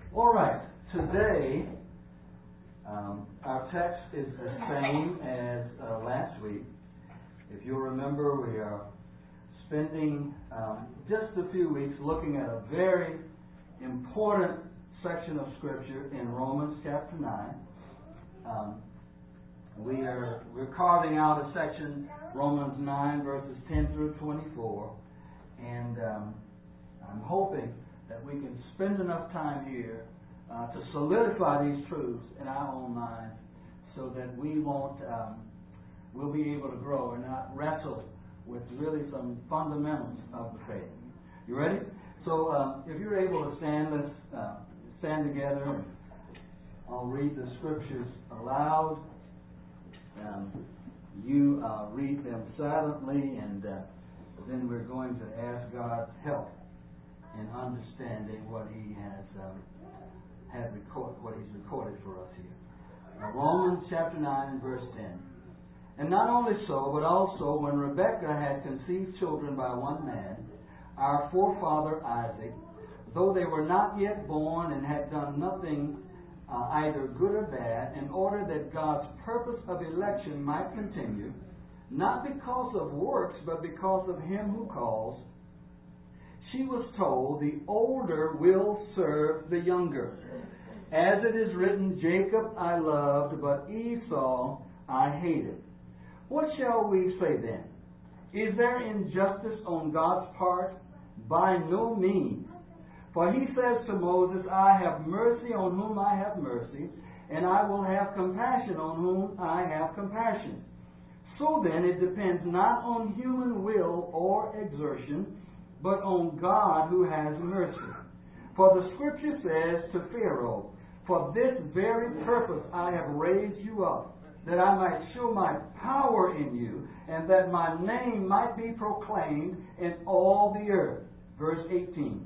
All right, today our text is the same as last week. If you'll remember, we are spending just a few weeks looking at a very important section of Scripture in Romans chapter 9. We're carving out a section, Romans 9 verses 10 through 24, and I'm hoping that we can spend enough time here to solidify these truths in our own minds, so that we'll be able to grow and not wrestle with really some fundamentals of the faith. You ready? So if you're able to stand, let's stand together, and I'll read the scriptures aloud. You read them silently, and then we're going to ask God's help in understanding what He has what He's recorded for us here. Romans chapter 9 verse 10. And not only so, but also when Rebekah had conceived children by one man, our forefather Isaac, though they were not yet born and had done nothing either good or bad, in order that God's purpose of election might continue, not because of works, but because of Him who calls, she was told, the older will serve the younger. As it is written, Jacob I loved, but Esau I hated. What shall we say then? Is there injustice on God's part? By no means. For He says to Moses, I have mercy on whom I have mercy, and I will have compassion on whom I have compassion. So then it depends not on human will or exertion, but on God who has mercy. For the Scripture says to Pharaoh, for this very purpose I have raised you up, that I might show my power in you, and that my name might be proclaimed in all the earth. Verse 18.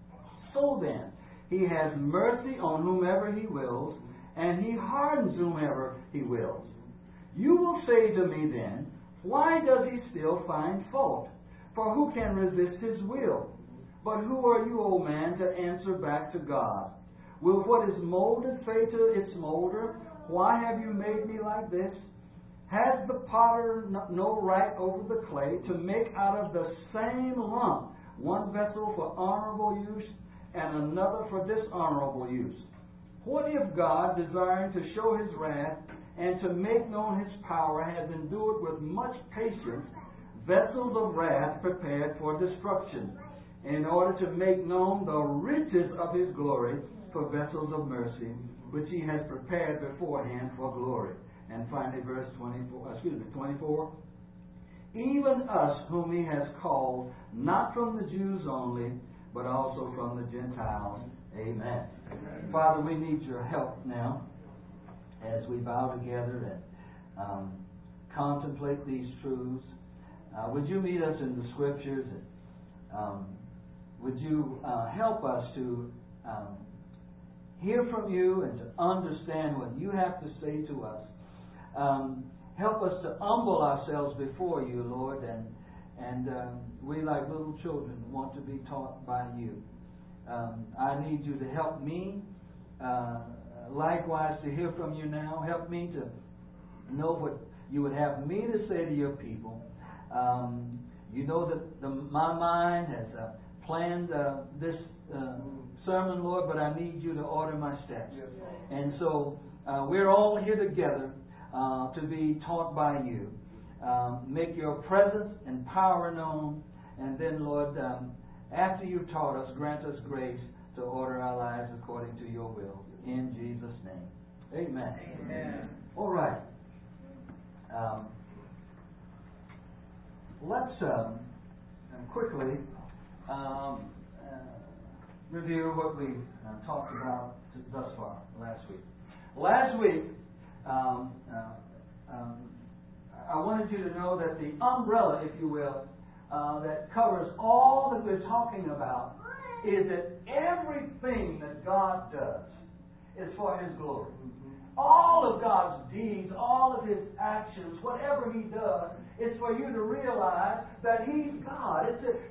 So then, He has mercy on whomever He wills, and He hardens whomever He wills. You will say to me then, why does He still find fault? For who can resist His will? But who are you, O man, to answer back to God? Will what is molded say to its molder, why have you made me like this? Has the potter no right over the clay to make out of the same lump one vessel for honorable use and another for dishonorable use? What if God, desiring to show His wrath and to make known His power, has endured with much patience vessels of wrath prepared for destruction, in order to make known the riches of His glory for vessels of mercy, which He has prepared beforehand for glory. And finally, verse 24. Even us whom He has called, not from the Jews only, but also from the Gentiles. Amen. Amen. Father, we need Your help now as we bow together and contemplate these truths. Would You meet us in the Scriptures? And would You help us to hear from You and to understand what You have to say to us. Help us to humble ourselves before You, Lord, and we, like little children, want to be taught by You. I need You to help me, likewise to hear from You now. Help me to know what You would have me to say to Your people. You know that my mind has planned this sermon, Lord, but I need You to order my steps. Yes, and so we're all here together to be taught by You. Make Your presence and power known, and then, Lord, after You've taught us, grant us grace to order our lives according to Your will. In Jesus' name. Amen. Amen. All right. Let's quickly review what we talked about thus far last week. Last week, I wanted you to know that the umbrella, if you will, that covers all that we're talking about is that everything that God does is for His glory. All of God's deeds, all of His actions, whatever He does, is for you to realize that He's God.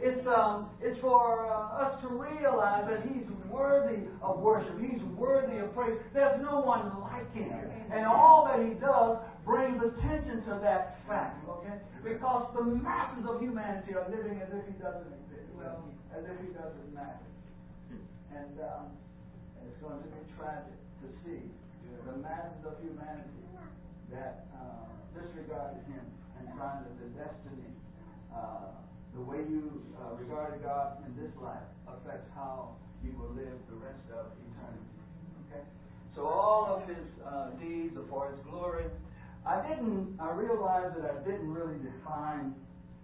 It's for us to realize that He's worthy of worship. He's worthy of praise. There's no one like Him. And all that He does brings attention to that fact, okay? Because the masses of humanity are living as if He doesn't exist, as if He doesn't matter. And it's going to be tragic to see the masses of humanity that disregarded Him and found that the destiny, the way you regarded God in this life affects how you will live the rest of eternity. Okay? So all of His deeds are for His glory. I realized that I didn't really define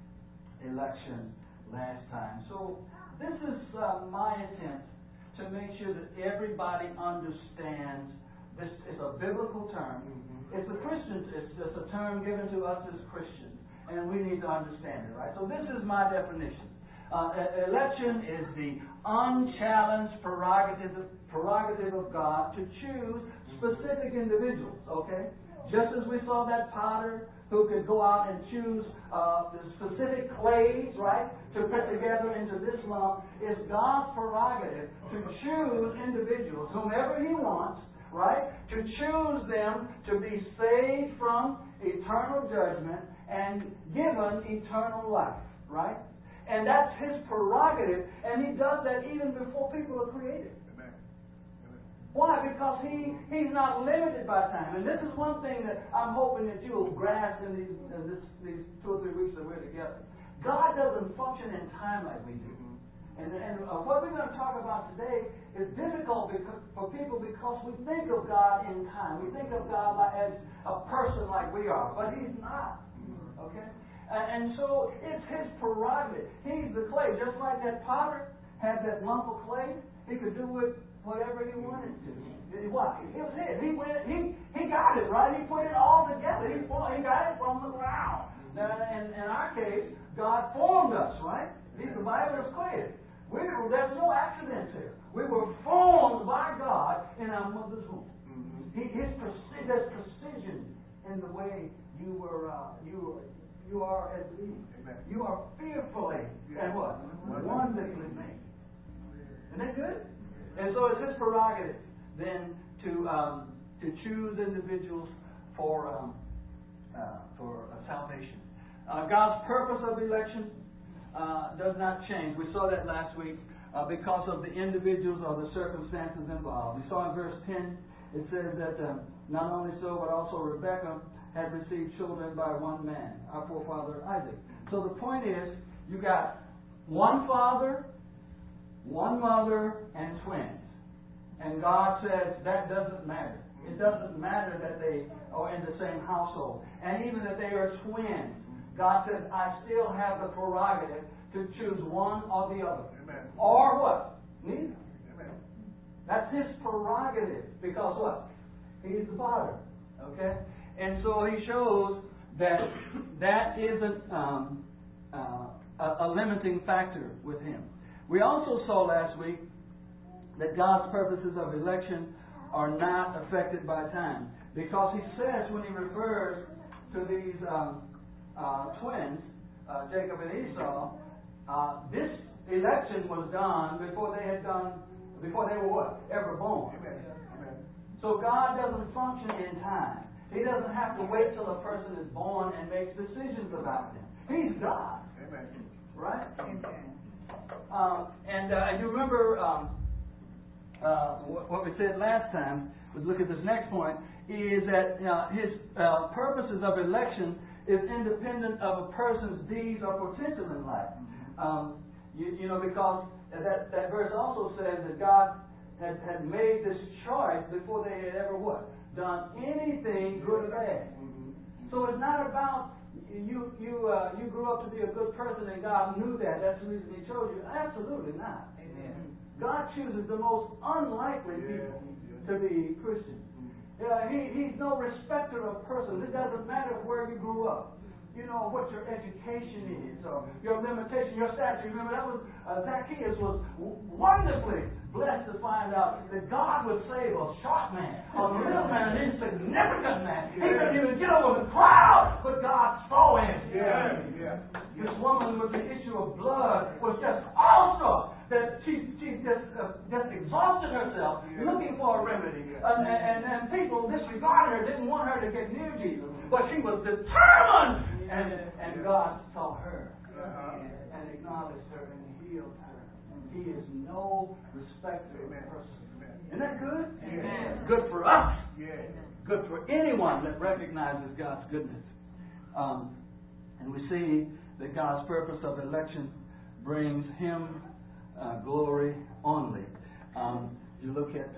election last time. So this is my attempt to make sure that everybody understands this is a biblical term. It's a Christian, it's a term given to us as Christians, and we need to understand it, right? So this is my definition. Election is the unchallenged prerogative of God to choose specific individuals, okay? Just as we saw that potter who could go out and choose the specific clays, right, to put together into this lump, is God's prerogative to choose individuals, whomever He wants, right, to choose them to be saved from eternal judgment and given eternal life, right? And that's His prerogative, and He does that even before people are created. Amen. Why? Because He's not limited by time. And this is one thing that I'm hoping that you'll grasp in these 2 or 3 weeks that we're together. God doesn't function in time like we do. And what we're going to talk about today is difficult for people because we think of God in time. We think of God as a person like we are, but He's not. Okay? And so it's His prerogative. He's the clay. Just like that potter had that lump of clay, he could do with whatever he wanted to. What? It was his. He got it, right? He put it all together. He got it from the ground. Now, in our case, God formed us, right? The Bible is clear. There's no accidents here. We were formed by God in our mother's womb. There's precision in the way you are as beings. You are fearfully and what? Wonderfully made. Isn't that good? And so it's His prerogative then to choose individuals for salvation. God's purpose of election does not change. We saw that last week because of the individuals or the circumstances involved. We saw in verse 10, it says that not only so, but also Rebekah had received children by one man, our forefather Isaac. So the point is, you got one father, one mother, and twins. And God says that doesn't matter. It doesn't matter that they are in the same household. And even that they are twins. God says, I still have the prerogative to choose one or the other. Amen. Or what? Neither. Amen. That's His prerogative. Because what? He's the Father. Okay? And so He shows that isn't a limiting factor with Him. We also saw last week that God's purposes of election are not affected by time. Because He says when He refers to these twins, Jacob and Esau, this election was done before they were what? Ever born. Amen. So God doesn't function in time. He doesn't have to wait till a person is born and makes decisions about them. He's God. Amen. Right? And you remember what we said last time, let's look at this next point, is that His purposes of election is independent of a person's deeds or potential in life. Because that verse also says that God had made this choice before they had ever what? Done anything good or bad. So it's not about you grew up to be a good person and God knew that. That's the reason He chose you. Absolutely not. Amen. God chooses the most unlikely people to be Christians. He's no respecter of persons. It doesn't matter where you grew up. what your education is, or your limitation, your stature. Remember, that was Zacchaeus was wonderfully blessed to find out that God would save a short man, a little man, an insignificant man. He couldn't even get over the crowd, but God saw him. This woman with the issue of blood was just awesome. That she just exhausted herself looking for a remedy. And people disregarded her, didn't want her to get near Jesus. But she was determined. And God saw her and acknowledged her and healed her. He is no respecter of person. Isn't that good? Amen. Good for us. Good for anyone that recognizes God's goodness. And we see that God's purpose of election brings Him glory only. You look at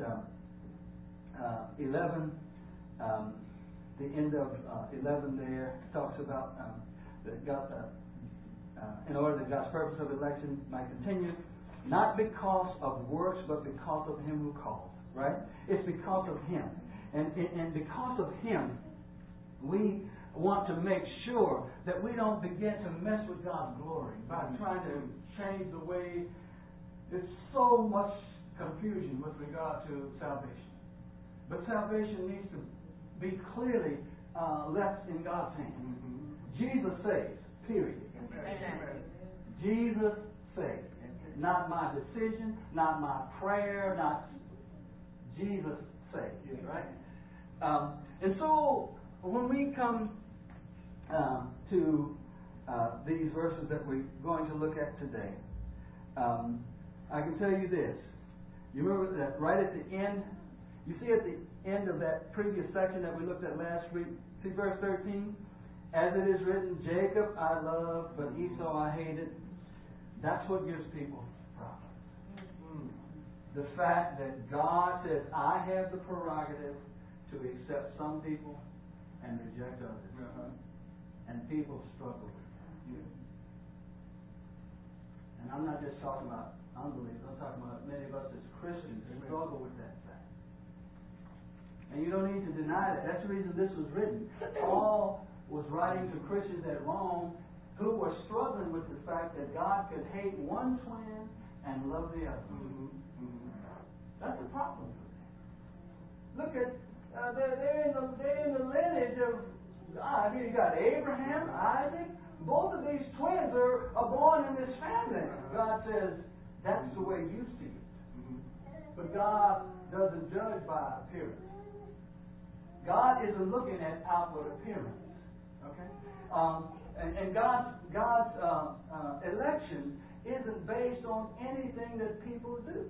11, the end of 11 there talks about that God, in order that God's purpose of election might continue, not because of works, but because of Him who calls. Right? It's because of Him, and because of Him, we want to make sure that we don't begin to mess with God's glory by trying to change the way. There's so much confusion with regard to salvation. But salvation needs to be clearly left in God's hands. Jesus saves, period. Amen. Jesus saves. Not my decision, not my prayer, not Jesus saves. Right? And so when we come to these verses that we're going to look at today, I can tell you this. You remember that right at the end, you see at the end of that previous section that we looked at last week, see verse 13? As it is written, Jacob I loved, but Esau I hated. That's what gives people problems. The fact that God says, I have the prerogative to accept some people and reject others. And people struggle with that. And I'm not just talking about unbelievers. I'm talking about many of us as Christians who struggle with that fact. And you don't need to deny that. That's the reason this was written. Paul was writing to Christians at Rome who were struggling with the fact that God could hate one twin and love the other. That's a problem for them. Look at they're in the lineage of God. You got Abraham, Isaac. Both of these twins are born in this family. God says that's the way you see it. But God doesn't judge by appearance. God isn't looking at outward appearance. Okay? And God's election isn't based on anything that people do.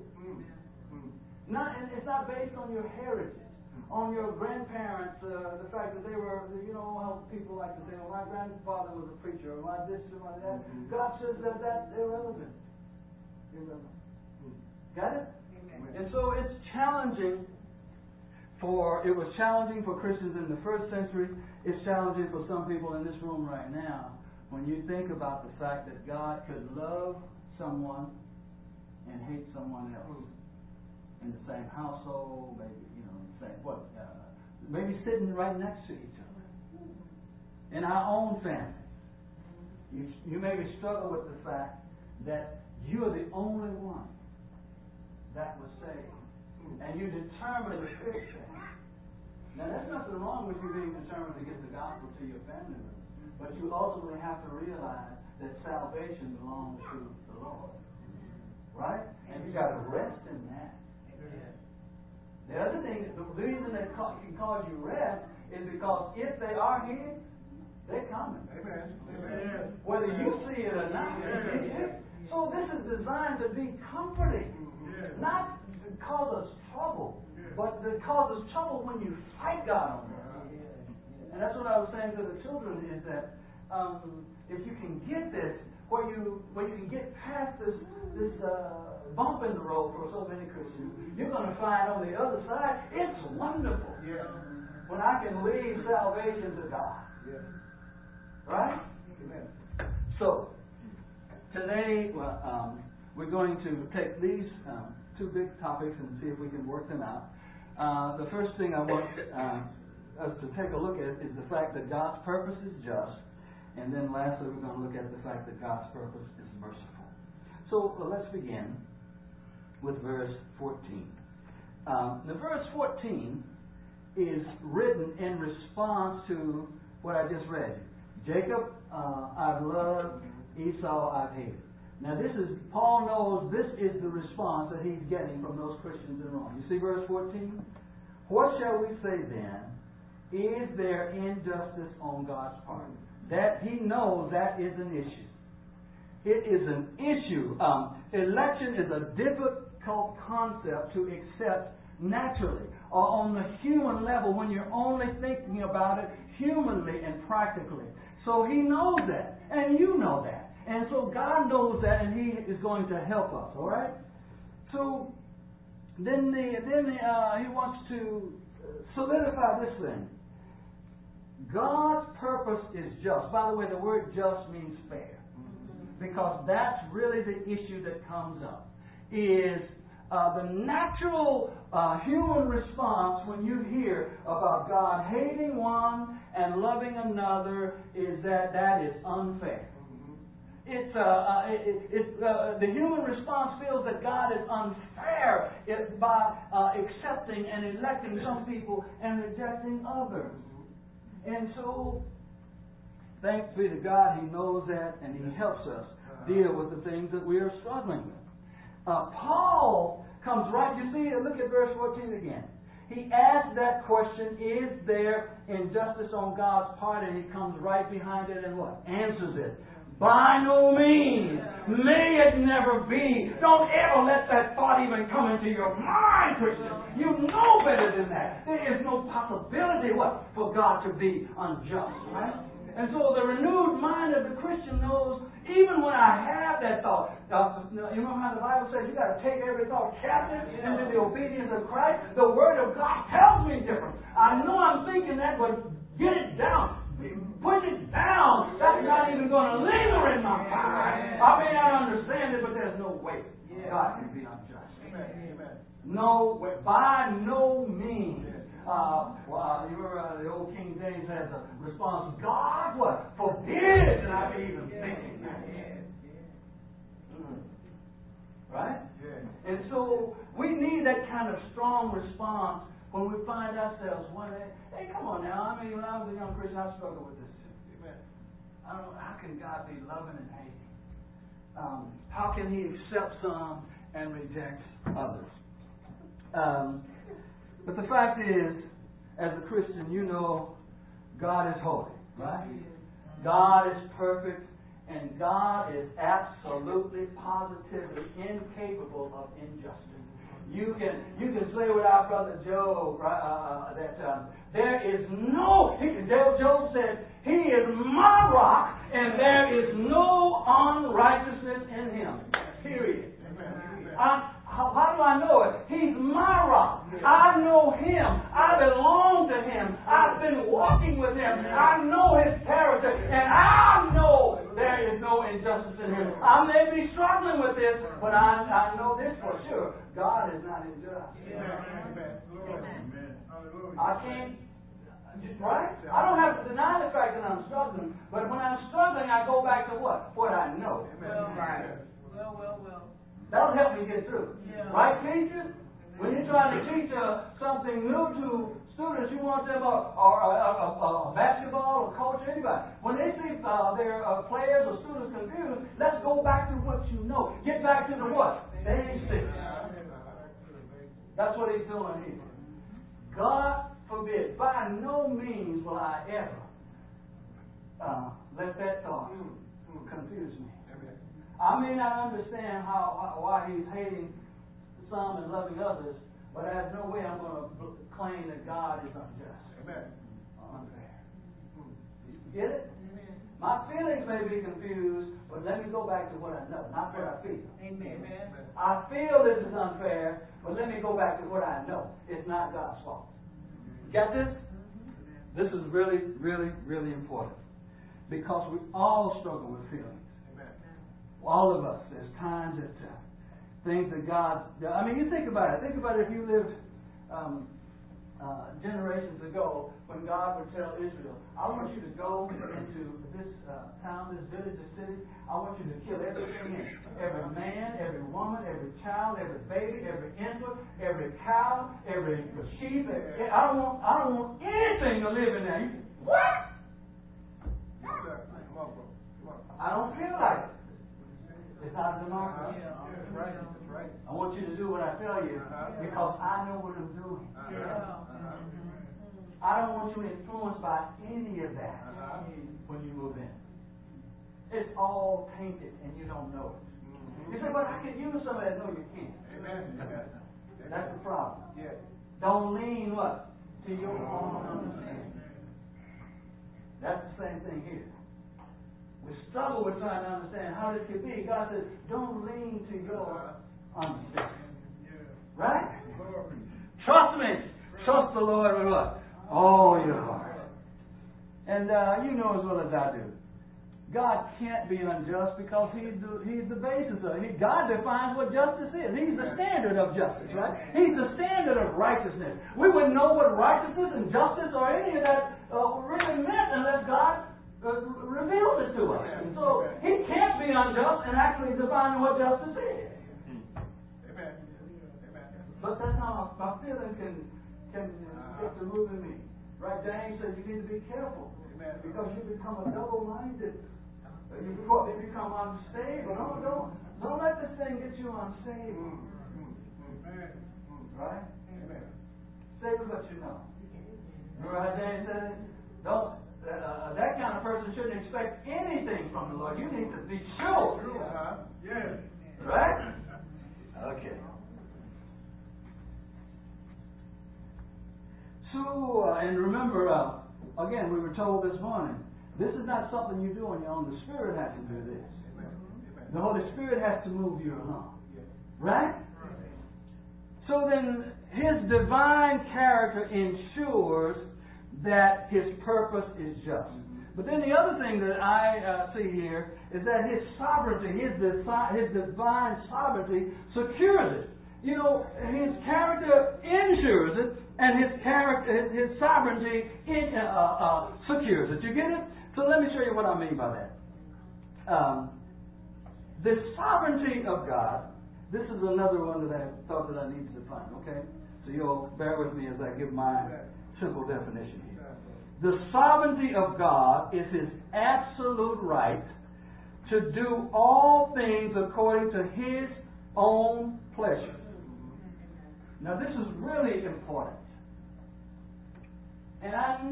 It's not based on your heritage, on your grandparents, the fact that they were, how people like to say, well, my grandfather was a preacher, or my this, or my that. God says that that's irrelevant. Got it? And so it's challenging it was challenging for Christians in the first century. It's challenging for some people in this room right now when you think about the fact that God could love someone and hate someone else in the same household, maybe, the same, maybe sitting right next to each other. In our own family. You maybe struggle with the fact that you are the only one that was saved. And you determined to fix that. Now, there's nothing wrong with you being determined to get the gospel to your family members. But you ultimately have to realize that salvation belongs to the Lord. Right? And you got to rest in that. The other thing, the reason that can cause you rest is because if they are here, they're coming. Amen. Whether you see it or not. So this is designed to be comforting. Not to cause us trouble, but to cause us trouble when you fight God on that. And that's what I was saying to the children is that if you can get this, where you can get past this bump in the road for so many Christians, you're going to find on the other side, it's wonderful. When I can leave salvation to God. Right? Amen. So, today we're going to take these two big topics and see if we can work them out. The first thing I want us to take a look at is the fact that God's purpose is just And then lastly, we're going to look at the fact that God's purpose is merciful. So let's begin with verse 14. The verse 14 is written in response to what I just read. Jacob I've loved, Esau I've hated. Now Paul knows this is the response that he's getting from those Christians in Rome. You see verse 14? What shall we say then? Is there injustice on God's part? That he knows that is an issue. It is an issue. Election is a difficult concept to accept naturally or on the human level when you're only thinking about it humanly and practically. So he knows that, and you know that. And so God knows that, and he is going to help us, all right? So then he wants to solidify this thing. God's purpose is just. By the way, the word just means fair. Because that's really the issue that comes up. Is the natural human response when you hear about God hating one and loving another is that is unfair. The human response feels that God is unfair by accepting and electing some people and rejecting others. And so, thanks be to God, He knows that, and He helps us deal with the things that we are struggling with. Paul comes right, you see, look at verse 14 again. He asks that question, is there injustice on God's part? And he comes right behind it and what? Answers it. By no means. May it never be. Don't ever let that thought even come into your mind, Christian. You know better than that. There is no possibility for God to be unjust, right? And so the renewed mind of the Christian knows, even when I have that thought, you know how the Bible says you got to take every thought captive into the obedience of Christ? The Word of God tells me different. I know I'm thinking that, but get it down. Push it down. That's not even going to linger in my mind. I may not understand it, but there's no way God can be unjust. Amen. No way. By no means. You remember the old King James has a response. God, what? Forbid that I be even thinking that. Right? And so we need that kind of strong response when we find ourselves one day, hey, come on now. I mean, when I was a young Christian, I struggled with this too. Amen. I don't know, how can God be loving and hating? How can He accept some and reject others? But the fact is, as a Christian, you know God is holy, right? God is perfect, and God is absolutely, positively incapable of injustice. You can say with our brother Job that there is no. Job said, "He is my rock, and there is no unrighteousness in Him." Period. How do I know it? He's my rock. I know Him. I belong to Him. I've been walking with Him. I know His character. And I know there is no injustice in Him. I may be struggling with this, but I know this for sure. God is not unjust. I can't, right? I don't have to deny the fact that I'm struggling. But when I'm struggling, I go back to what? What I know. Well. That'll help me get through. Right, teachers? When you're trying to teach something new to students, you want them or basketball or coach or anybody. When they see their players or students confused, let's go back to what you know. Get back to the what? Basics. That's what He's doing here. God forbid, by no means will I ever let that thought confuse me. I may not understand why He's hating some and loving others, but there's no way I'm going to claim that God is unjust. Amen. Or unfair. You get it? Amen. My feelings may be confused, but let me go back to what I know, not what I feel. Amen. I feel this is unfair, but let me go back to what I know. It's not God's fault. Get this? This is really, really, really important. Because we all struggle with feelings. All of us. There's times that things that God... I mean, you think about it. Think about if you lived generations ago, when God would tell Israel, I want you to go into this town, this village, this city. I want you to kill everything in it. Every man, every woman, every child, every baby, every infant, every cow, every sheep. I don't want anything to live in there. What? I don't feel like it. It's not a democracy. That's right. That's right. I want you to do what I tell you because I know what I'm doing. I don't want you influenced by any of that when you move in. It's all tainted and you don't know it. You say, but I can use some of that. No, you can't. Amen. That's the problem. Yes. Don't lean what? To your own understanding. That's the same thing here. We struggle with trying to understand how this could be. God says, don't lean to your understanding. Right? Trust me. Trust the Lord with what? All your heart. And you know as well as I do. God can't be unjust because He's the basis of it. God defines what justice is. He's the standard of justice, right? He's the standard of righteousness. We wouldn't know what righteousness and justice or any of that really meant unless God revealed it to us. And so He can't be unjust and actually define what justice is. Amen. But that's how my feeling can get to moving me. Right? James says you need to be careful. Amen. Because you become a double-minded. You become unstable. Don't let this thing get you unstable. Right? Amen. Stay with what you know. Remember how James said it? That kind of person shouldn't expect anything from the Lord. You need to be sure. Yes. Right? Okay. So, and remember, again, we were told this morning, this is not something you do on your own. The Spirit has to do this. The Holy Spirit has to move you along. Right? So then, His divine character ensures that His purpose is just. But then the other thing that I see here is that His sovereignty, His divine sovereignty secures it. You know, His character ensures it, and His sovereignty secures it. You get it? So let me show you what I mean by that. The sovereignty of God. This is another one that I thought that I needed to define. Okay, so you'll bear with me as I give my simple definition here. The sovereignty of God is His absolute right to do all things according to His own pleasure. Now this is really important. And I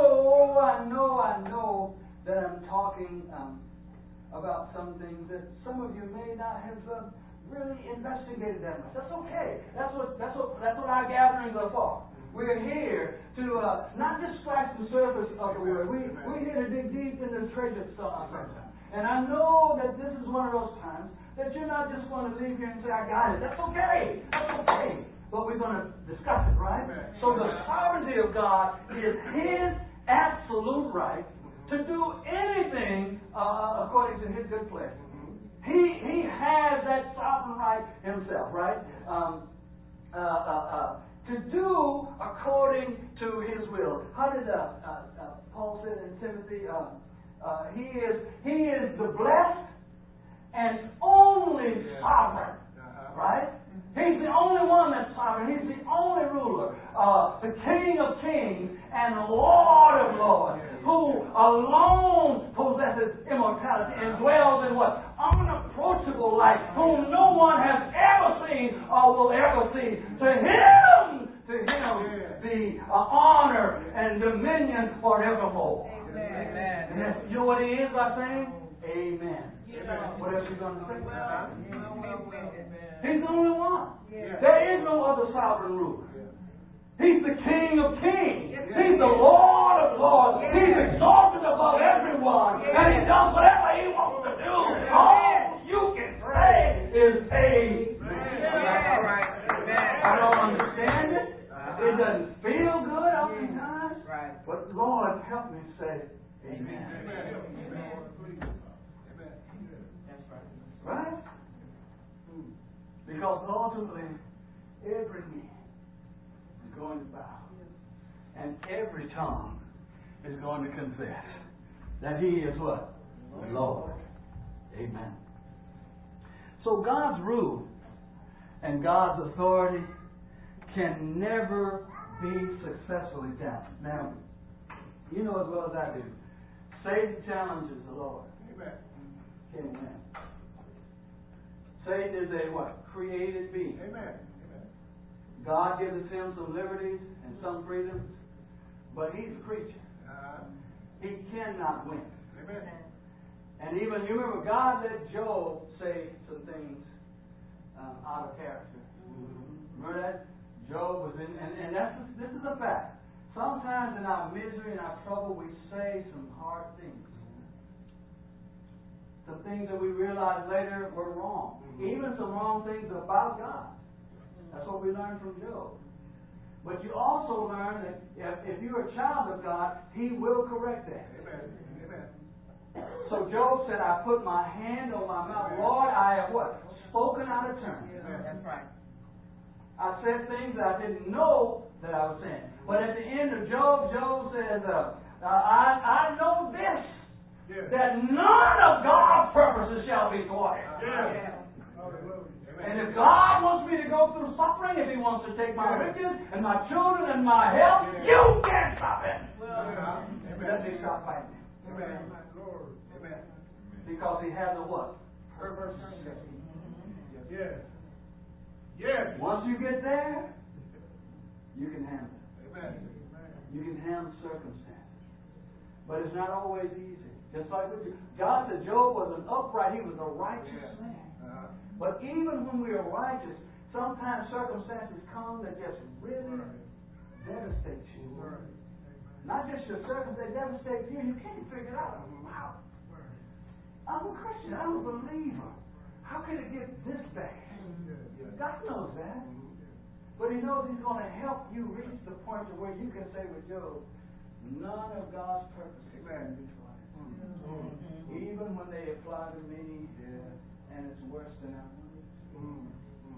know that I'm talking about some things that some of you may not have really investigated that much. That's okay. That's what our gatherings are for. We're here to not just scratch the surface of the word. We're here to dig deep into the treasure sometimes. And I know that this is one of those times that you're not just going to leave here and say, I got it. That's okay. That's okay. But we're going to discuss it, right? So the sovereignty of God is His absolute right to do anything according to His good pleasure. He has that sovereign right Himself, right? To do according to His will. How did Paul say in Timothy? He is the blessed and only sovereign, right? He's the only one that's sovereign. He's the only ruler, the King of kings and Lord of lords, who alone possesses immortality and dwells in what? Unapproachable light, whom no one has ever seen or will ever see. To Him be honor and dominion forevermore. Amen. And you know what He is by saying? Amen. What else are you going to say? He's the only one. There is no other sovereign ruler. He's the King of kings. He's the Lord of lords. He's exalted above everyone. And He does whatever He wants to do. All you can say is amen. I don't understand it. It doesn't feel good oftentimes. But Lord, help me say amen. Right? Because ultimately, every knee is going to bow And every tongue is going to confess that He is what? Lord. Amen. So God's rule and God's authority can never be successfully challenged. Now, you know as well as I do, Satan challenges the Lord. Amen. Amen. Satan is a what? Created being. Amen. God gives him some liberties and some freedoms, but he's a creature. He cannot win. Amen. And even, you remember, God let Job say some things out of character. Remember that? Job was in, and this is a fact. Sometimes in our misery and our trouble, we say some hard things. Some things that we realize later were wrong. Even some wrong things about God. That's what we learned from Job. But you also learn that if you're a child of God, He will correct that. Amen. So Job said, I put my hand on my mouth. Lord, I have what? Spoken out of turn. That's right. I said things that I didn't know that I was saying. But at the end of Job, Job says, I know this, that none of God's purposes shall be thwarted. And if God wants me to go through suffering, if He wants to take my riches and my children and my health, you can't stop Him. Let me stop fighting. Amen. Lord. Amen. Because He has a what? Purpose. Yes. Yes. Once you get there, you can handle it. Amen. You can handle circumstances. But it's not always easy. Just like with you. God said Job was an upright, he was a righteous man. But even when we are righteous, sometimes circumstances come that just really devastate you. Not just your circumstances, they devastate you. You can't figure it out. Wow. I'm a Christian. I'm a believer. How can it get this bad? God knows that. But He knows He's going to help you reach the point to where you can say with Job, none of God's purposes can be thwarted. Even when they apply to me, and it's worse than I wanted.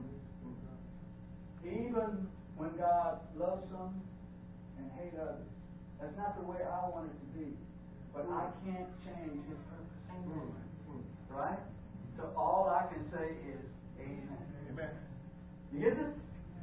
Even when God loves some and hates others. That's not the way I want it to be. But I can't change His purpose. Right? So all I can say is Amen. Amen. You get this?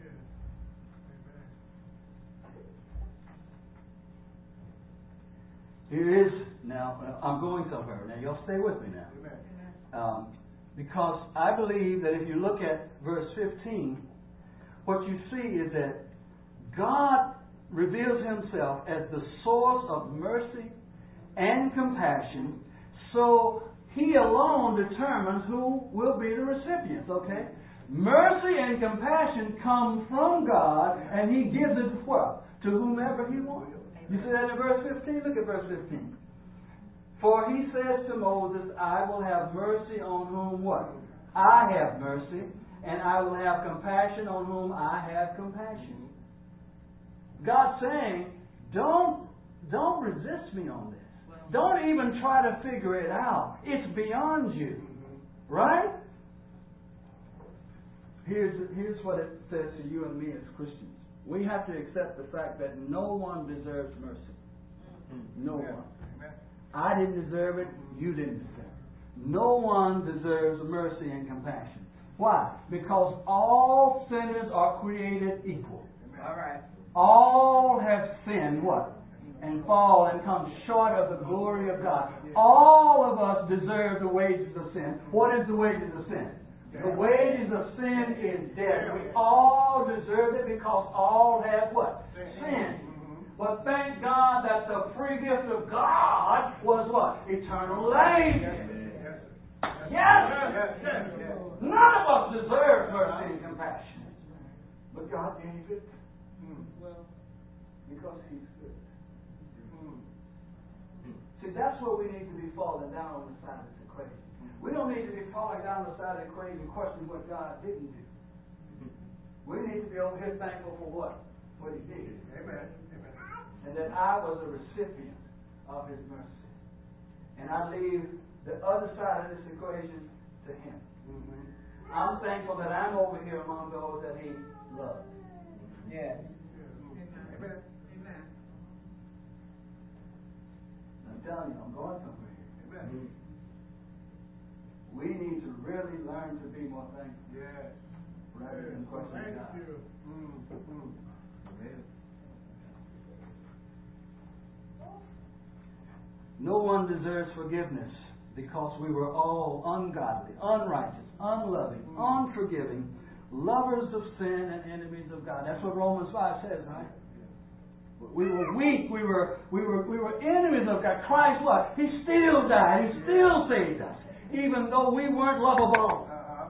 Here is, now, I'm going somewhere. Now, y'all stay with me now. Amen. Because I believe that if you look at verse 15, what you see is that God reveals Himself as the source of mercy and compassion, so He alone determines who will be the recipients, okay? Mercy and compassion come from God, and He gives it to what? To whomever He wants. You see that in verse 15? Look at verse 15. For He says to Moses, I will have mercy on whom what? I have mercy, and I will have compassion on whom I have compassion. God's saying, don't resist me on this. Don't even try to figure it out. It's beyond you. Right? Here's what it says to you and me as Christians. We have to accept the fact that no one deserves mercy. No one. I didn't deserve it. You didn't deserve it. No one deserves mercy and compassion. Why? Because all sinners are created equal. All right. All have sinned what? And fall and come short of the glory of God. All of us deserve the wages of sin. What is the wages of sin? The wages of sin is death. We all deserve it because all have what? Sin. But thank God that the free gift of God was what? Eternal life. Yes. None of us deserve mercy and compassion. But God gave it. Because He's good. See, that's where we need to be falling down on the side of this equation. We don't need to be falling down the side of the equation and questioning what God didn't do. We need to be over here thankful for what? What He did. Amen. And that I was a recipient of His mercy. And I leave the other side of this equation to Him. I'm thankful that I'm over here among those that He loves. Yes. Amen. want to thank you Yes. for having questions Thank God. you. Amen. No one deserves forgiveness because we were all ungodly, unrighteous, unloving, unforgiving, lovers of sin and enemies of God. That's what Romans 5 says, right? We were weak. We were enemies of God. Christ what? He still died. He still saved us, even though we weren't lovable.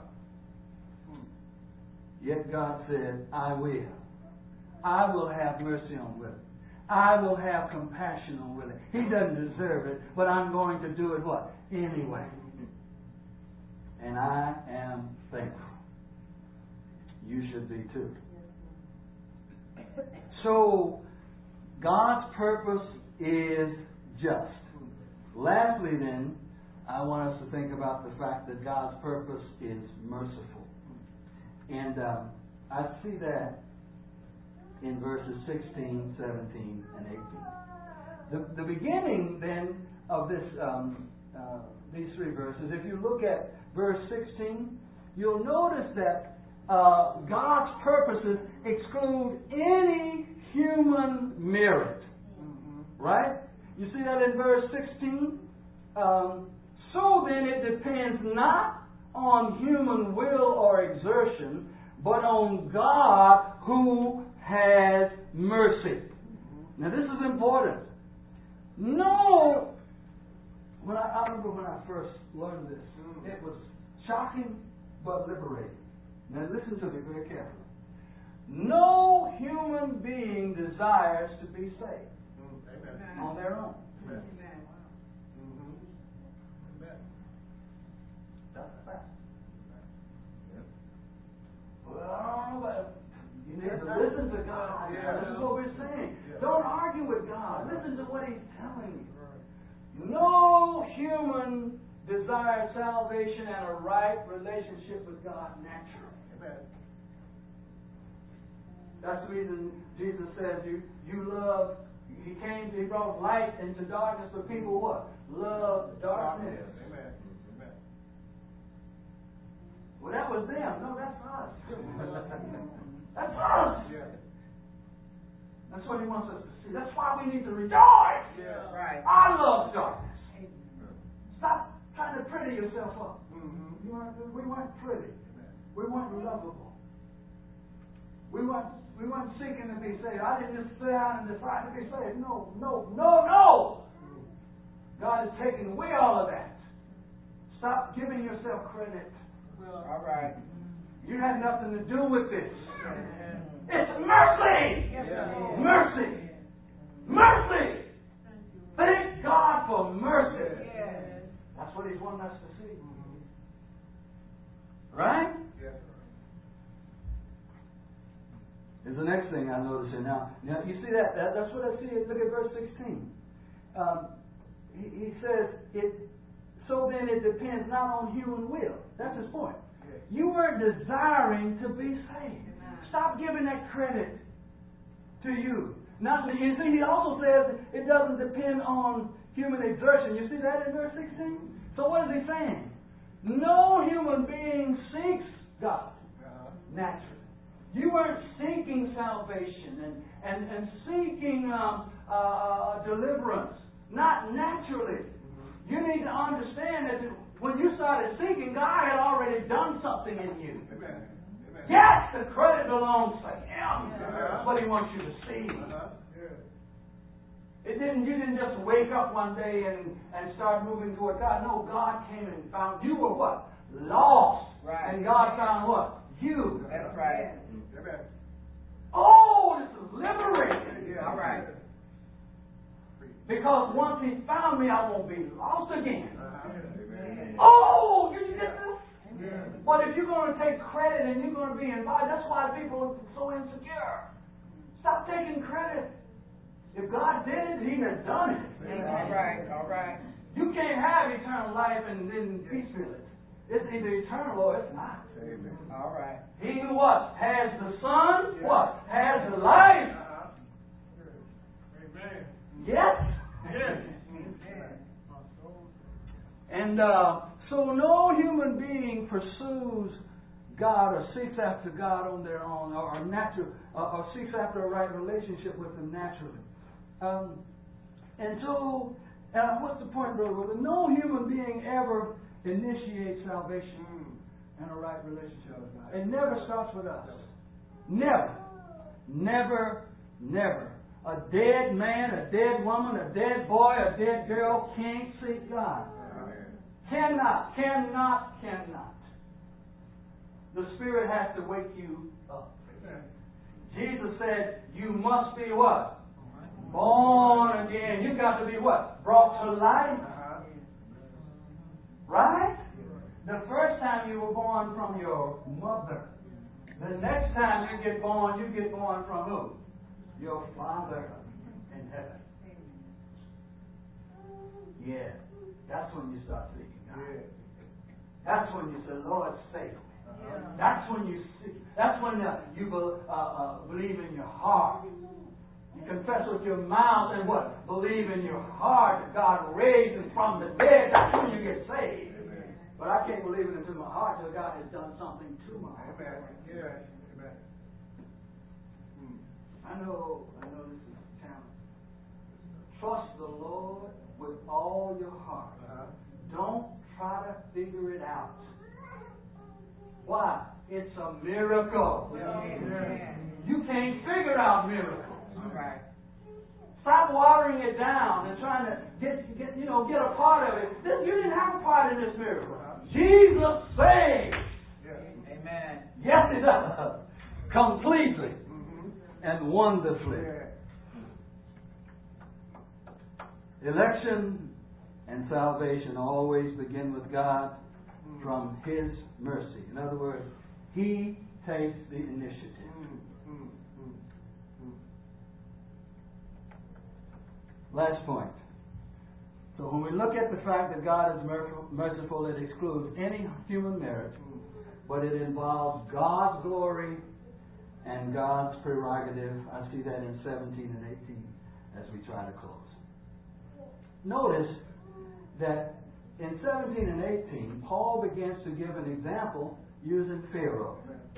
Yet God said, I will. I will have mercy on Willie. I will have compassion on Willie. He doesn't deserve it, but I'm going to do it what? Anyway. And I am thankful. You should be too. So, God's purpose is just. Lastly then, I want us to think about the fact that God's purpose is merciful. And I see that in verses 16, 17, and 18. The beginning then of this these three verses, if you look at verse 16, you'll notice that God's purposes exclude any human merit. Right? You see that in verse 16? So then it depends not on human will or exertion, but on God who has mercy. Now this is important. No, I remember when I first learned this, it was shocking but liberating. Now listen to me very carefully. No human being desires to be saved on their own. Amen. That's a fact. Well, I don't know about you need to listen to God. Yeah. This is what we're saying. Yeah. Don't argue with God. Listen to what He's telling you. No human desires salvation and a right relationship with God naturally. Amen. That's the reason Jesus says you love. He brought light into darkness, but people what? Love darkness. Amen. Amen. Well, that was them. No, that's us. That's us. Yeah. That's what He wants us to see. That's why we need to rejoice. Yeah. Right. I love darkness. Stop trying to pretty yourself up. Mm-hmm. We weren't pretty. We weren't lovable. We weren't seeking to be saved. I didn't just sit down and decide to be saved. No. God is taking away all of that. Stop giving yourself credit. All right. You had nothing to do with this. It's mercy. Mercy. Mercy. Thank God for mercy. That's what He's wanting us to see. Right? Yes. Is the next thing I notice here. Now you see that's what I see. Look at verse 16. He says, so then it depends not on human will. That's his point. Yes. You were desiring to be saved. Stop giving that credit to you. You see, he also says it doesn't depend on human exertion. You see that in verse 16? So what is he saying? No human being seeks God naturally. You weren't seeking salvation and seeking deliverance, not naturally. You need to understand that when you started seeking, God had already done something in you. Amen. Amen. Yes, the credit belongs to Him. That's what He wants you to see. Yeah. You didn't just wake up one day and start moving toward God. No, God came and found you were what? Lost. Right. And God found what? You. That's right. Amen. Oh, this is liberating. Yeah. All right. Because once He found me, I won't be lost again. Amen. Oh, you get this? Yeah. But if you're going to take credit and you're going to be involved, that's why people are so insecure. Stop taking credit. If God did it, He has done it. All right. All right. You can't have eternal life and then be spirit. It's either eternal or it's not. Amen. All right. He who what? Has the Son, what? Has the life. Amen. Yes. Yes. And so no human being pursues God or seeks after God on their own, or natural, or seeks after a right relationship with Him naturally. And so, what's the point, Brother Willie? No human being ever initiates salvation and a right relationship with God. It never starts with us. Never. Never. Never. A dead man, a dead woman, a dead boy, a dead girl can't seek God. Cannot. The Spirit has to wake you up. Jesus said, you must be what? Born again. You've got to be what? Brought to life. Right? The first time you were born from your mother. The next time you get born from who? Your Father in heaven. Yeah. That's when you start seeking God. That's when you say, Lord, save me. That's when you see. That's when you believe in your heart. You confess with your mouth and what? Believe in your heart that God raised Him from the dead. That's when you get saved. Amen. But I can't believe it into my heart till God has done something to my heart. Amen. Yeah. Amen. I know this is challenging. Trust the Lord with all your heart. Don't try to figure it out. Why? It's a miracle. Amen. You can't figure out miracles. Right. Stop watering it down and trying to get a part of it. You didn't have a part in this miracle. Jesus saved. Amen. Yes, He does. Completely and wonderfully. Election and salvation always begin with God from His mercy. In other words, He takes the initiative. Last point. So when we look at the fact that God is merciful, it excludes any human merit, but it involves God's glory and God's prerogative. I see that in 17 and 18 as we try to close. Notice that in 17 and 18, Paul begins to give an example using Pharaoh.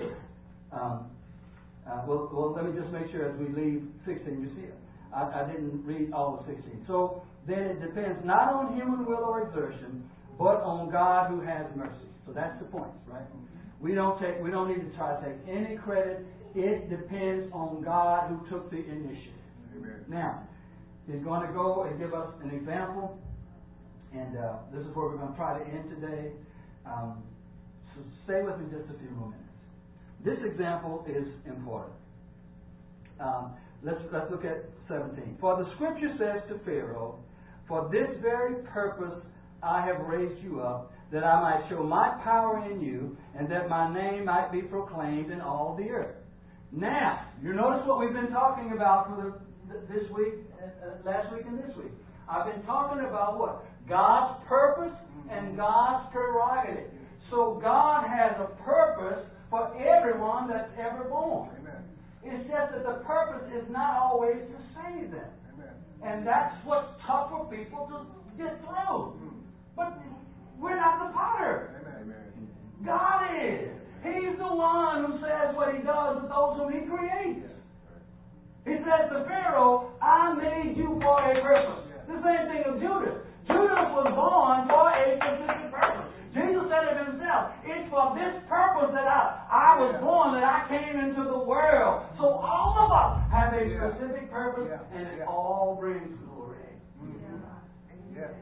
Well, let me just make sure as we leave 16, you see it. I didn't read all of 16. So then it depends not on human will or exertion, but on God who has mercy. So that's the point, right? We don't need to try to take any credit. It depends on God who took the initiative. Amen. Now, he's going to go and give us an example, and this is where we're going to try to end today. So stay with me just a few more minutes. This example is important. Let's look at 17. For the Scripture says to Pharaoh, for this very purpose I have raised you up, that I might show my power in you, and that my name might be proclaimed in all the earth. Now, you notice what we've been talking about for this week, last week and this week. I've been talking about what? God's purpose and God's prerogative. So God has a purpose for everyone that's ever born. Amen. It's just that the purpose is not always to save them. Amen. And that's what's tough for people to get through. But we're not the potter. Amen. God is. He's the one who says what He does with those whom He creates. He says to Pharaoh, I made you for a purpose. The same thing with Judas. Judas was born for a specific purpose. Jesus said it Himself. It's for this purpose that I was born, that I came into the world. So all of us have a specific purpose, and it all brings glory. Yes.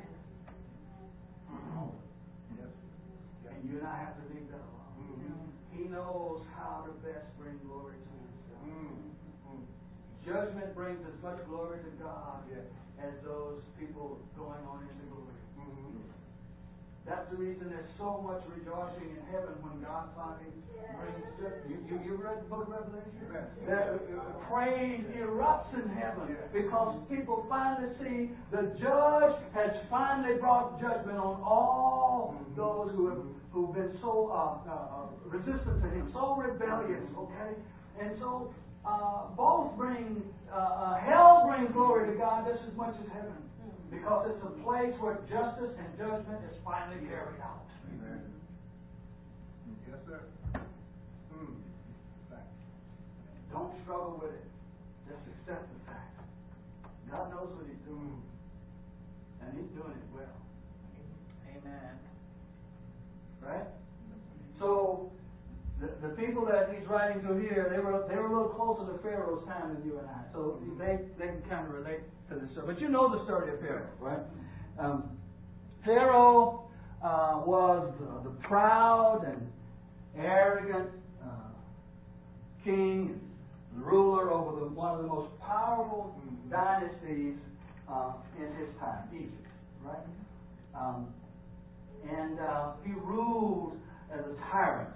And you and I have to leave that alone. He knows how to best bring glory to Himself. Judgment brings as much glory to God as those people going on into glory. That's the reason there's so much rejoicing in heaven when God finally brings judgment. You read the book of Revelation? Praise erupts in heaven because people finally see the judge has finally brought judgment on all those who've been so resistant to Him, so rebellious, okay? And so both bring, hell brings glory to God just as much as heaven. Because it's a place where justice and judgment is finally carried out. Amen. Yes, sir. Don't struggle with it. Just accept the fact. God knows what He's doing. And He's doing it well. Amen. Right? So, the people that He's writing to here, they were a little closer to Pharaoh's time than you and I. So they can kind of relate to this story. But you know the story of Pharaoh, right? Pharaoh was the proud and arrogant king, ruler over one of the most powerful dynasties in his time, Egypt, right? And he ruled as a tyrant.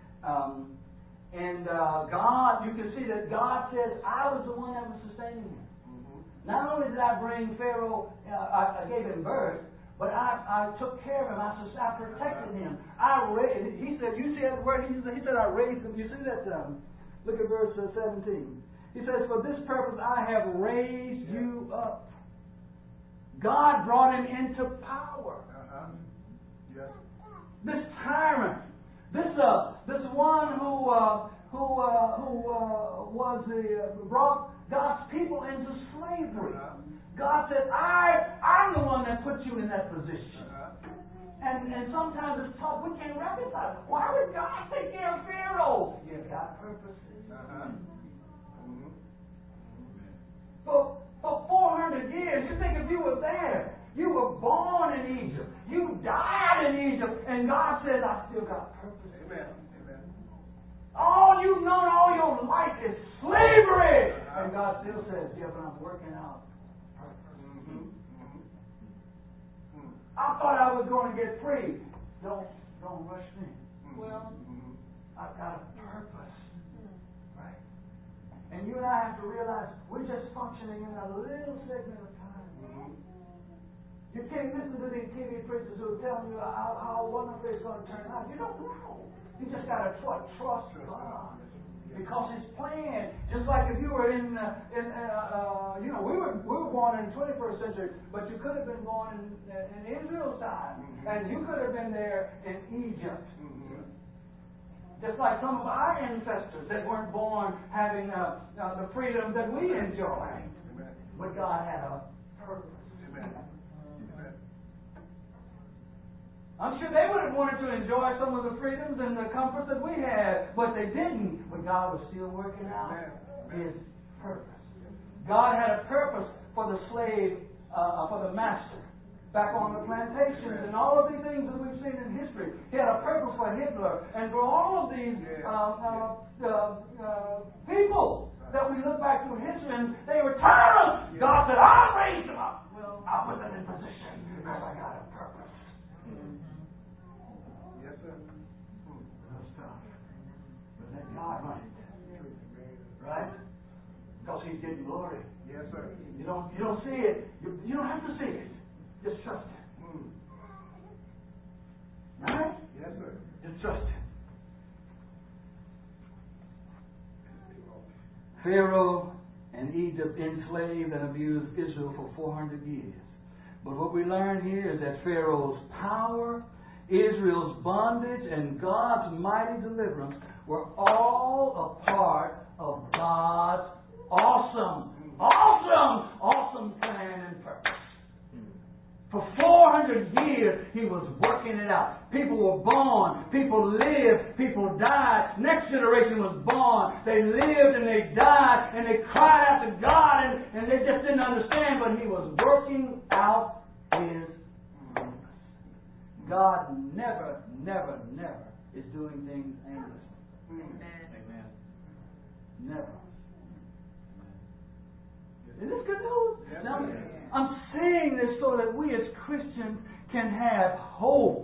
God, you can see that God says, I was the one that was sustaining him. Not only did I bring Pharaoh, I gave him birth, but I took care of him. I protected him. He said, you see that word? He said, I raised him. You see that? Look at verse 17. He says, for this purpose I have raised you up. God brought him into power. Yes. This tyrant, this one who brought God's people into slavery. God said, I'm the one that put you in that position. And sometimes it's tough. We can't reconcile. Why would God take care of Pharaoh? Yeah, God purposes. For 400 years, you think if you were there, you were born in Egypt, you died in Egypt, and God says, I still got purpose. Amen. All you've known all your life is slavery. And God still says, yeah, but I'm working out purpose. I thought I was going to get free. Don't rush me. Well, I've got a purpose. Right? And you and I have to realize we're just functioning in a little segment of time. You can't listen to these TV preachers who are telling you how wonderful it's going to turn out. You don't know. You just got to trust God. Because His plan, just like if you were we were born in the 21st century, but you could have been born in Israel's time, and you could have been there in Egypt. Just like some of our ancestors that weren't born having the freedom that we enjoy. But God had a purpose. I'm sure they would have wanted to enjoy some of the freedoms and the comforts that we had, but they didn't. But God was still working out His purpose. God had a purpose for the slave, for the master, back on the plantations and all of these things that we've seen in history. He had a purpose for Hitler and for all of these people that we look back through history, and they were tyrants. God said, I'll raise them up. Well, I'll put them in position because I got a purpose. Yes, sir. That's tough. But let God run it. Right? Because He's getting glory. Yes, sir. You don't see it. You don't have to see it. Just trust Him. Right? Yes, sir. Just trust Him. Pharaoh and Egypt enslaved and abused Israel for 400 years. But what we learn here is that Pharaoh's power, Israel's bondage, and God's mighty deliverance were all a part of God's awesome plan and purpose. For 400 years, He was working it out. People were born, people lived, people died. Next generation was born. They lived and they died and they cried out to God and they just didn't understand, but He was working out His purpose. God never is doing things aimlessly. Amen. Never. Is this good news? Yes, Now, sir. I'm saying this so that we as Christians can have hope.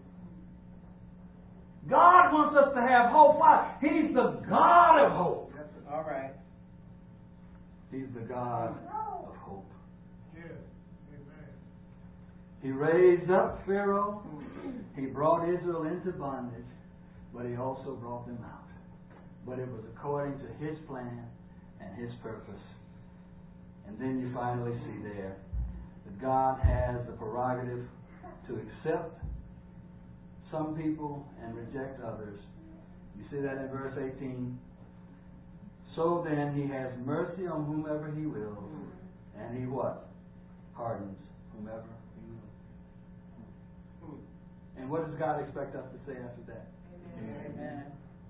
God wants us to have hope. Why? He's the God of hope. Yes, sir. All right. He's the God of hope. Yes. Amen. He raised up Pharaoh. He brought Israel into bondage, but He also brought them out. But it was according to His plan and His purpose. And then you finally see there that God has the prerogative to accept some people and reject others. You see that in verse 18? So then he has mercy on whomever he wills, and he what? Pardons whomever he wills. And what does God expect us to say after that? Amen.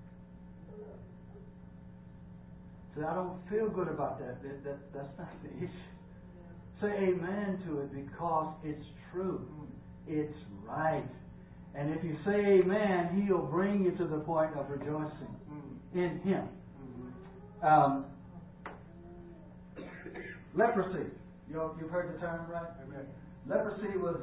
So I don't feel good about that. That's not the issue. Say amen to it because it's true. It's right. And if you say amen, He'll bring you to the point of rejoicing in Him. Leprosy. You've heard the term, right? Amen. Leprosy was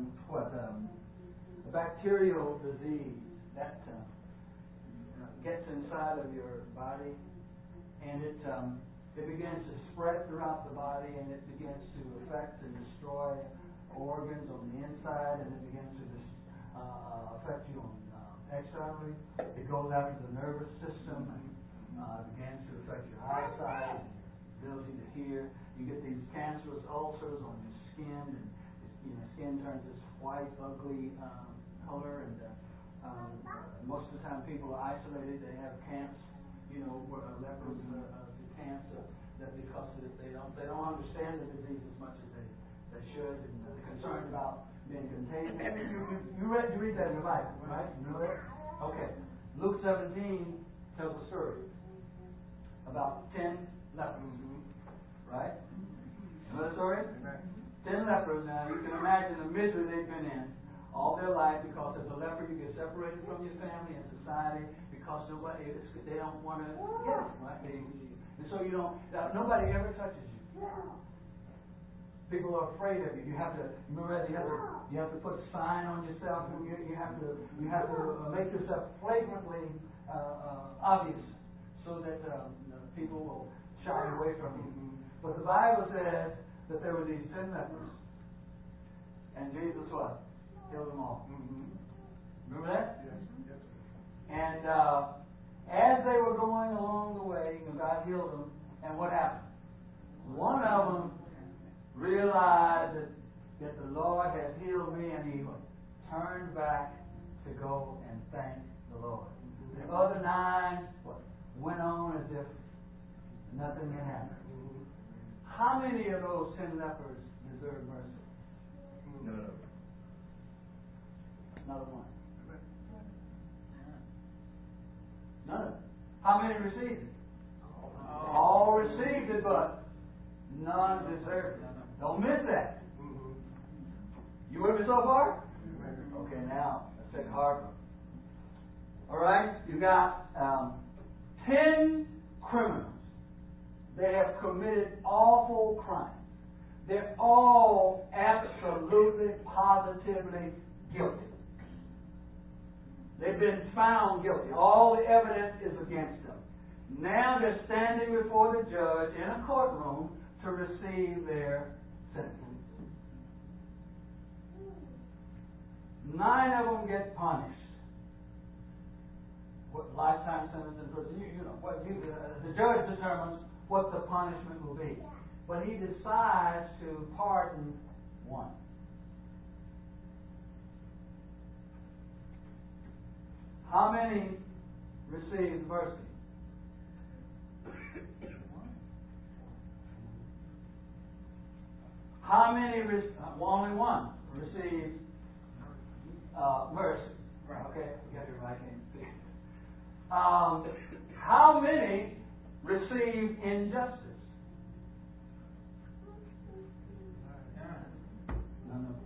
a bacterial disease that gets inside of your body, and it begins to spread throughout the body, and it begins to affect and destroy organs on the inside, and it begins to affect you externally. It goes out to the nervous system, and begins to affect your eyesight, ability to hear. You get these cancerous ulcers on your skin, and skin turns this white, ugly color, and most of the time people are isolated. They have camps, lepers do camps, that because they don't understand the disease as much as they should, and they're concerned about being contagious. You read that in the Bible, right? You know that? Okay. Luke 17 tells a story about 10 lepers, right? You know the story? 10 lepers. Now you can imagine the misery they've been in all their life, because as a leper you get separated from your family and society because they don't want to get it, right? And so nobody ever touches you. People are afraid of you. You have to put a sign on yourself. You have to make yourself flagrantly obvious so that people will shy away from you. But the Bible says that there were these 10 lepers, and Jesus what? Healed them all. Remember that? Yes. And as they were going along the way, God healed them, and what happened? One of them realized that the Lord had healed me, and he turned back to go and thank the Lord. The other 9 went on as if nothing had happened. How many of those 10 lepers deserve mercy? No. Not one. None of them. How many received it? All received it, but none deserved it. Don't miss that. You with me so far? Okay, now let's take a hard one. All right, you got 10 criminals. They have committed awful crimes. They're all absolutely, positively guilty. They've been found guilty. All the evidence is against them. Now they're standing before the judge in a courtroom to receive their sentence. 9 of them get punished. What lifetime sentence in prison? The judge determines what the punishment will be, but he decides to pardon one. How many received mercy? How many? Only one received mercy. Okay, I got it right. I can't see. How many received injustice? None.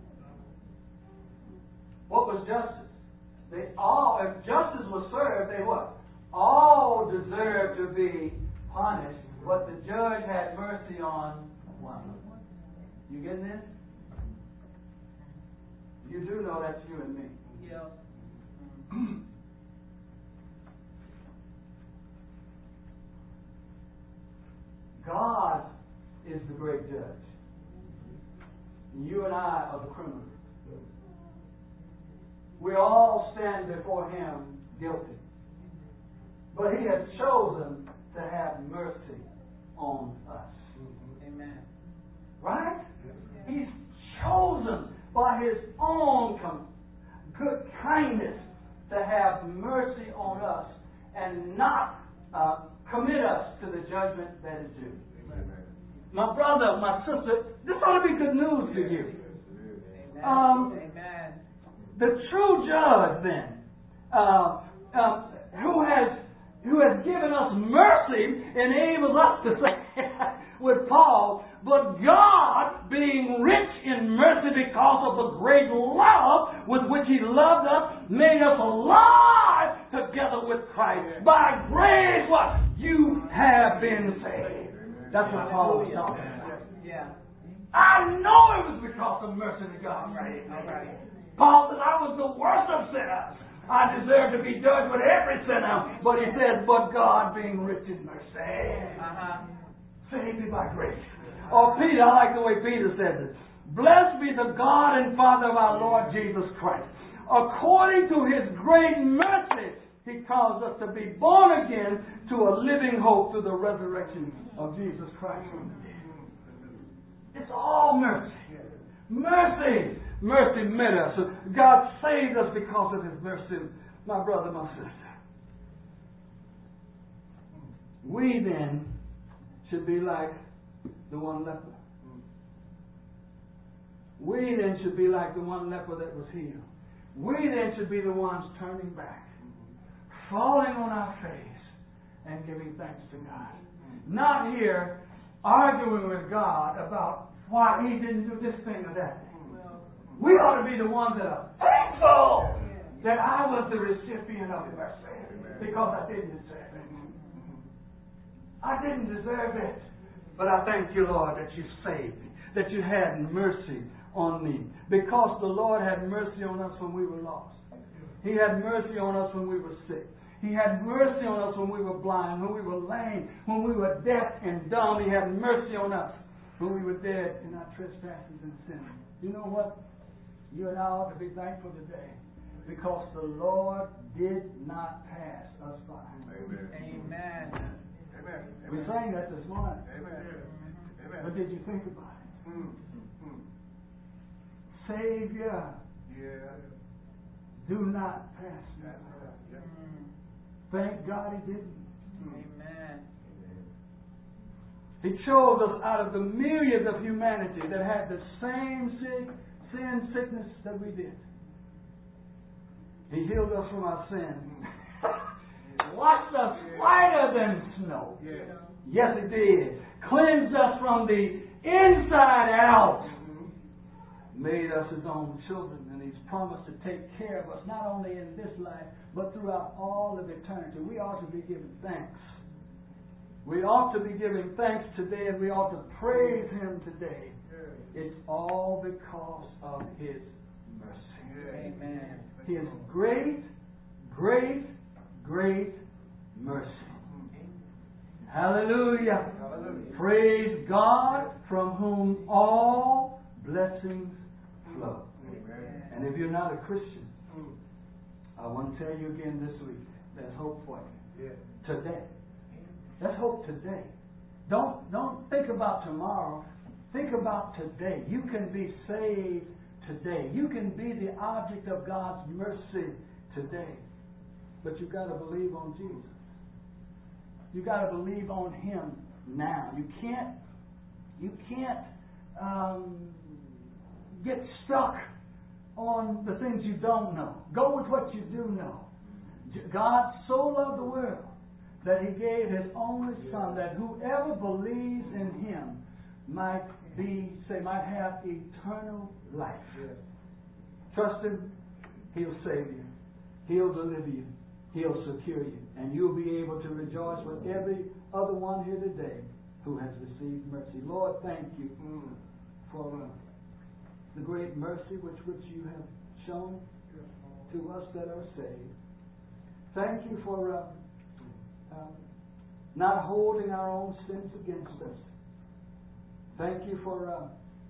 What was justice? They all, if justice was served, they what? All deserved to be punished, but the judge had mercy on one. You getting this? You do know that's you and me. Yeah. God is the great judge. You and I are the criminals. We all stand before Him guilty. But He has chosen to have mercy on us. Amen. Right? He's chosen by His own good kindness to have mercy on us and not commit us to the judgment that is due. Amen. My brother, my sister, this ought to be good news to you. Amen. The true judge, then, who has given us mercy, enables us to say with Paul, but God, being rich in mercy because of the great love with which He loved us, made us alive together with Christ. By grace, what? You have been saved. That's what Paul was talking about. Yeah. I know it was because of mercy that God saved me. All right. Paul said, I was the worst of sinners. I deserve to be judged with every sinner. But he says, but God being rich in mercy, saved me by grace. Or Peter, I like the way Peter says it. Blessed be the God and Father of our Lord Jesus Christ. According to His great mercy, He caused us to be born again to a living hope through the resurrection of Jesus Christ from the dead. It's all mercy. Mercy. Mercy met us. God saved us because of His mercy. My brother, my sister. We then should be like the one leper. We then should be like the one leper that was healed. We then should be the ones turning back, falling on our face, and giving thanks to God. Not here arguing with God about why He didn't do this thing or that thing. We ought to be the ones that are thankful that I was the recipient of mercy because I didn't deserve it. I didn't deserve it. But I thank you, Lord, that you saved me, that you had mercy on me. Because the Lord had mercy on us when we were lost. He had mercy on us when we were sick. He had mercy on us when we were blind, when we were lame, when we were deaf and dumb. He had mercy on us when we were dead in our trespasses and sins. You know what? You and I ought to be thankful today because the Lord did not pass us by. Amen. Amen. Amen. We sang that this morning. Amen. Amen. But did you think about it? Savior, Yeah. do not pass me That's by. right. Yeah. Thank God He didn't. Amen. He chose us out of the myriads of humanity that had the same sin, sickness that we did. He healed us from our sin. Washed us whiter than snow. Yeah. Yes, He did. Cleansed us from the inside out. Made us His own children, and He's promised to take care of us, not only in this life, but throughout all of eternity. We ought to be giving thanks. We ought to be giving thanks today, and we ought to praise Him today. It's all because of His mercy. Amen. His great, great, great mercy. Hallelujah. Hallelujah. Praise God, from whom all blessings flow. Amen. And if you're not a Christian, I want to tell you again this week, there's hope for you. Yeah. Today. Let's hope today. Don't think about tomorrow. Think about today. You can be saved today. You can be the object of God's mercy today. But you've got to believe on Jesus. You've got to believe on Him now. You can't get stuck on the things you don't know. Go with what you do know. God so loved the world that He gave His only Son, that whoever believes in Him might have eternal life. Trust Him, He'll save you. He'll deliver you. He'll secure you. And you'll be able to rejoice with every other one here today who has received mercy. Lord, thank you for the great mercy which you have shown to us that are saved. Thank you for not holding our own sins against us. Thank you for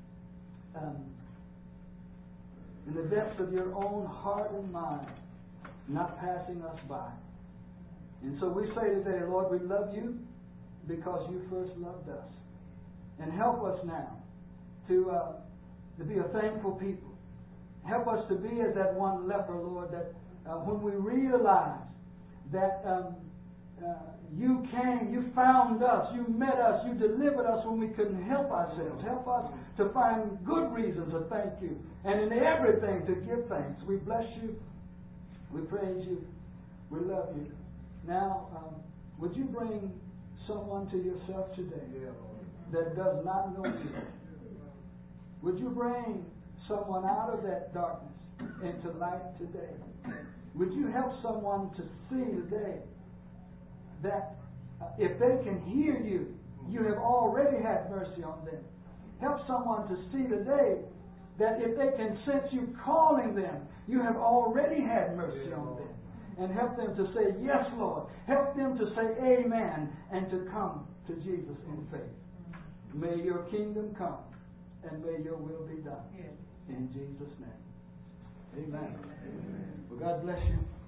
in the depths of your own heart and mind not passing us by. And so we say today, Lord, we love you because you first loved us. And help us now to be a thankful people. Help us to be as that one leper, Lord, that when we realize that you came, you found us, you met us, you delivered us when we couldn't help ourselves. Help us to find good reason to thank you, and in everything to give thanks. We bless you, we praise you, we love you. Now, would you bring someone to yourself today that does not know you? Would you bring someone out of that darkness into light today? Would you help someone to see today that if they can hear you, you have already had mercy on them? Help someone to see today that if they can sense you calling them, you have already had mercy on them. And help them to say, yes, Lord. Help them to say amen and to come to Jesus in faith. May your kingdom come and may your will be done. In Jesus' name. Amen. Well, God bless you.